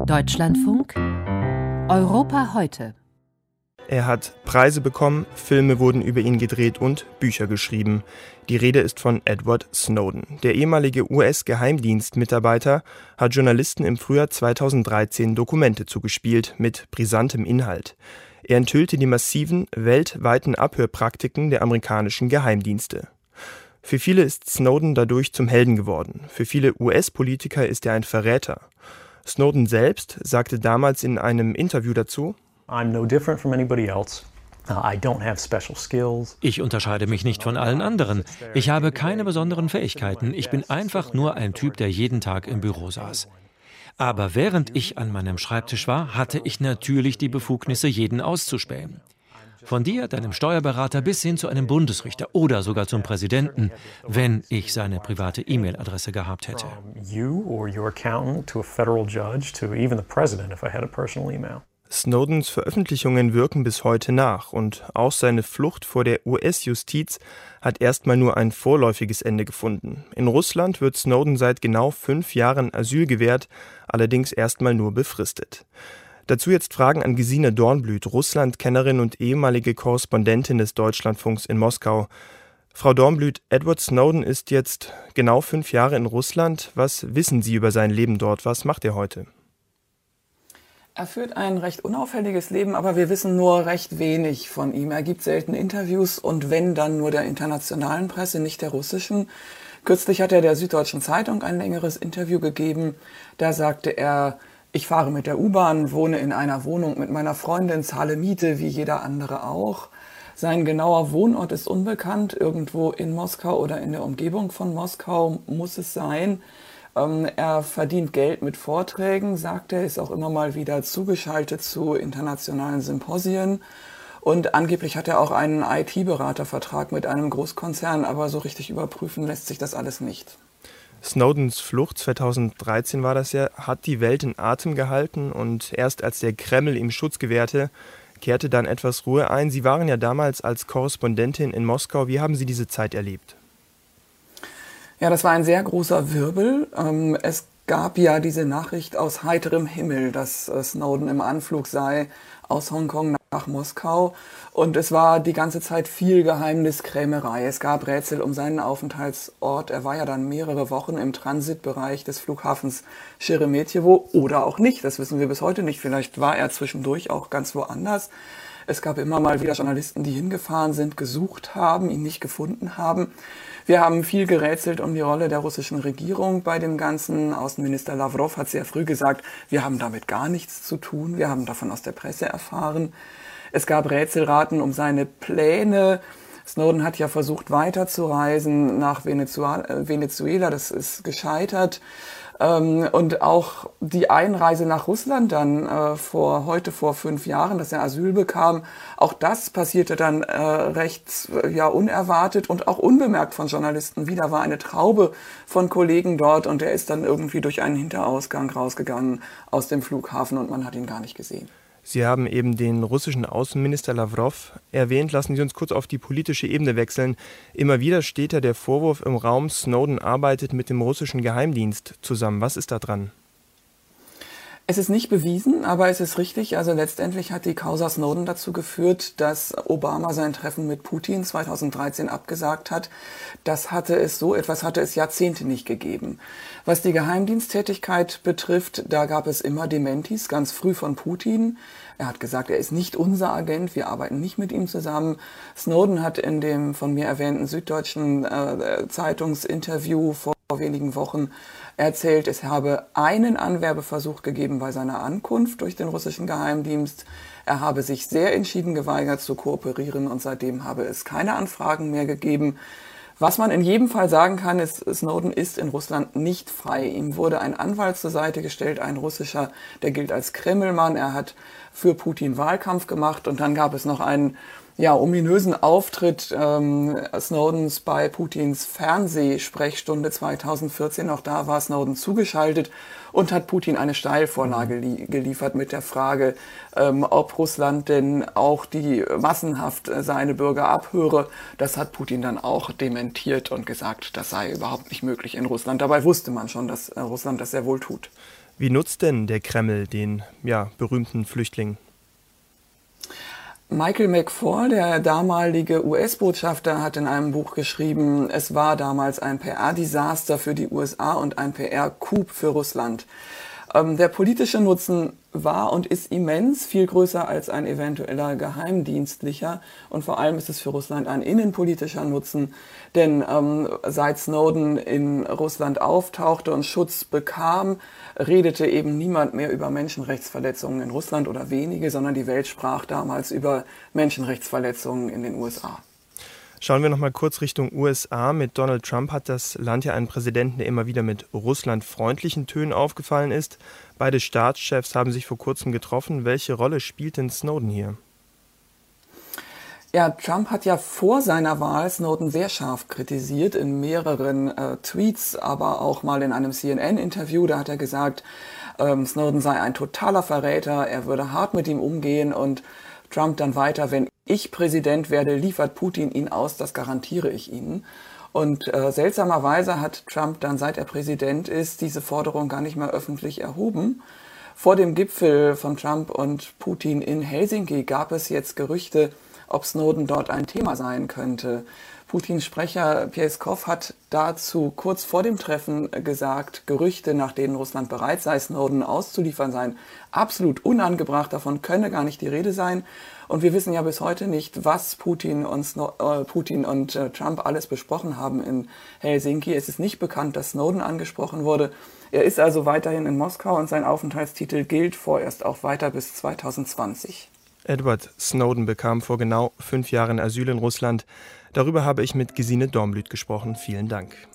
Deutschlandfunk Europa heute. Er hat Preise bekommen, Filme wurden über ihn gedreht und Bücher geschrieben. Die Rede ist von Edward Snowden. Der ehemalige US-Geheimdienstmitarbeiter hat Journalisten im Frühjahr 2013 Dokumente zugespielt mit brisantem Inhalt. Er enthüllte die massiven, weltweiten Abhörpraktiken der amerikanischen Geheimdienste. Für viele ist Snowden dadurch zum Helden geworden. Für viele US-Politiker ist er ein Verräter. Snowden selbst sagte damals in einem Interview dazu: Ich unterscheide mich nicht von allen anderen. Ich habe keine besonderen Fähigkeiten. Ich bin einfach nur ein Typ, der jeden Tag im Büro saß. Aber während ich an meinem Schreibtisch war, hatte ich natürlich die Befugnisse, jeden auszuspähen. Von dir, deinem Steuerberater, bis hin zu einem Bundesrichter oder sogar zum Präsidenten, wenn ich seine private E-Mail-Adresse gehabt hätte. Snowdens Veröffentlichungen wirken bis heute nach und auch seine Flucht vor der US-Justiz hat erstmal nur ein vorläufiges Ende gefunden. In Russland wird Snowden seit genau 5 Jahren Asyl gewährt, allerdings erstmal nur befristet. Dazu jetzt Fragen an Gesine Dornblüt, Russland-Kennerin und ehemalige Korrespondentin des Deutschlandfunks in Moskau. Frau Dornblüt, Edward Snowden ist jetzt genau 5 Jahre in Russland. Was wissen Sie über sein Leben dort? Was macht er heute? Er führt ein recht unauffälliges Leben, aber wir wissen nur recht wenig von ihm. Er gibt selten Interviews und wenn, dann nur der internationalen Presse, nicht der russischen. Kürzlich hat er der Süddeutschen Zeitung ein längeres Interview gegeben. Da sagte er: Ich fahre mit der U-Bahn, wohne in einer Wohnung mit meiner Freundin, zahle Miete wie jeder andere auch. Sein genauer Wohnort ist unbekannt, irgendwo in Moskau oder in der Umgebung von Moskau muss es sein. Er verdient Geld mit Vorträgen, sagt er, ist auch immer mal wieder zugeschaltet zu internationalen Symposien. Und angeblich hat er auch einen IT-Beratervertrag mit einem Großkonzern, aber so richtig überprüfen lässt sich das alles nicht. Snowdens Flucht 2013 war das ja, hat die Welt in Atem gehalten und erst als der Kreml ihm Schutz gewährte, kehrte dann etwas Ruhe ein. Sie waren ja damals als Korrespondentin in Moskau. Wie haben Sie diese Zeit erlebt? Ja, das war ein sehr großer Wirbel. Es gab ja diese Nachricht aus heiterem Himmel, dass Snowden im Anflug sei aus Hongkong nach Moskau. Und es war die ganze Zeit viel Geheimniskrämerei. Es gab Rätsel um seinen Aufenthaltsort. Er war ja dann mehrere Wochen im Transitbereich des Flughafens Scheremetjewo oder auch nicht. Das wissen wir bis heute nicht. Vielleicht war er zwischendurch auch ganz woanders. Es gab immer mal wieder Journalisten, die hingefahren sind, gesucht haben, ihn nicht gefunden haben. Wir haben viel gerätselt um die Rolle der russischen Regierung bei dem Ganzen. Außenminister Lavrov hat sehr früh gesagt, wir haben damit gar nichts zu tun. Wir haben davon aus der Presse erfahren. Es gab Rätselraten um seine Pläne. Snowden hat ja versucht, weiterzureisen nach Venezuela. Das ist gescheitert. Und auch die Einreise nach Russland dann vor 5 Jahren, dass er Asyl bekam, auch das passierte dann recht unerwartet und auch unbemerkt von Journalisten. Wieder war eine Traube von Kollegen dort und er ist dann irgendwie durch einen Hinterausgang rausgegangen aus dem Flughafen und man hat ihn gar nicht gesehen. Sie haben eben den russischen Außenminister Lavrov erwähnt. Lassen Sie uns kurz auf die politische Ebene wechseln. Immer wieder steht ja der Vorwurf im Raum, Snowden arbeitet mit dem russischen Geheimdienst zusammen. Was ist da dran? Es ist nicht bewiesen, aber es ist richtig. Also letztendlich hat die Causa Snowden dazu geführt, dass Obama sein Treffen mit Putin 2013 abgesagt hat. So etwas hatte es Jahrzehnte nicht gegeben. Was die Geheimdiensttätigkeit betrifft, da gab es immer Dementis, ganz früh von Putin. Er hat gesagt, er ist nicht unser Agent, wir arbeiten nicht mit ihm zusammen. Snowden hat in dem von mir erwähnten Süddeutschen Zeitungsinterview vor wenigen Wochen erzählt, es habe einen Anwerbeversuch gegeben bei seiner Ankunft durch den russischen Geheimdienst. Er habe sich sehr entschieden geweigert zu kooperieren und seitdem habe es keine Anfragen mehr gegeben. Was man in jedem Fall sagen kann, ist, Snowden ist in Russland nicht frei. Ihm wurde ein Anwalt zur Seite gestellt, ein russischer, der gilt als Kremlmann. Er hat für Putin Wahlkampf gemacht und dann gab es noch einen ominösen Auftritt Snowdens bei Putins Fernsehsprechstunde 2014. Auch da war Snowden zugeschaltet und hat Putin eine Steilvorlage geliefert mit der Frage, ob Russland denn auch massenhaft seine Bürger abhöre. Das hat Putin dann auch dementiert und gesagt, das sei überhaupt nicht möglich in Russland. Dabei wusste man schon, dass Russland das sehr wohl tut. Wie nutzt denn der Kreml den berühmten Flüchtling? Michael McFaul, der damalige US-Botschafter, hat in einem Buch geschrieben, es war damals ein PR-Desaster für die USA und ein PR-Coup für Russland. Der politische Nutzen war und ist immens, viel größer als ein eventueller geheimdienstlicher. Und vor allem ist es für Russland ein innenpolitischer Nutzen, denn seit Snowden in Russland auftauchte und Schutz bekam, redete eben niemand mehr über Menschenrechtsverletzungen in Russland oder wenige, sondern die Welt sprach damals über Menschenrechtsverletzungen in den USA. Schauen wir noch mal kurz Richtung USA. Mit Donald Trump hat das Land ja einen Präsidenten, der immer wieder mit russlandfreundlichen Tönen aufgefallen ist. Beide Staatschefs haben sich vor kurzem getroffen. Welche Rolle spielt denn Snowden hier? Ja, Trump hat ja vor seiner Wahl Snowden sehr scharf kritisiert in mehreren Tweets, aber auch mal in einem CNN-Interview. Da hat er gesagt, Snowden sei ein totaler Verräter, er würde hart mit ihm umgehen, und Trump dann weiter: Wenn ich Präsident werde, liefert Putin ihn aus, das garantiere ich Ihnen. Und seltsamerweise hat Trump dann, seit er Präsident ist, diese Forderung gar nicht mehr öffentlich erhoben. Vor dem Gipfel von Trump und Putin in Helsinki gab es jetzt Gerüchte, ob Snowden dort ein Thema sein könnte. Putins Sprecher Peskov hat dazu kurz vor dem Treffen gesagt, Gerüchte, nach denen Russland bereit sei, Snowden auszuliefern, seien absolut unangebracht, davon könne gar nicht die Rede sein. Und wir wissen ja bis heute nicht, was Putin und Trump alles besprochen haben in Helsinki. Es ist nicht bekannt, dass Snowden angesprochen wurde. Er ist also weiterhin in Moskau und sein Aufenthaltstitel gilt vorerst auch weiter bis 2020. Edward Snowden bekam vor genau 5 Jahren Asyl in Russland. Darüber habe ich mit Gesine Dornblüt gesprochen. Vielen Dank.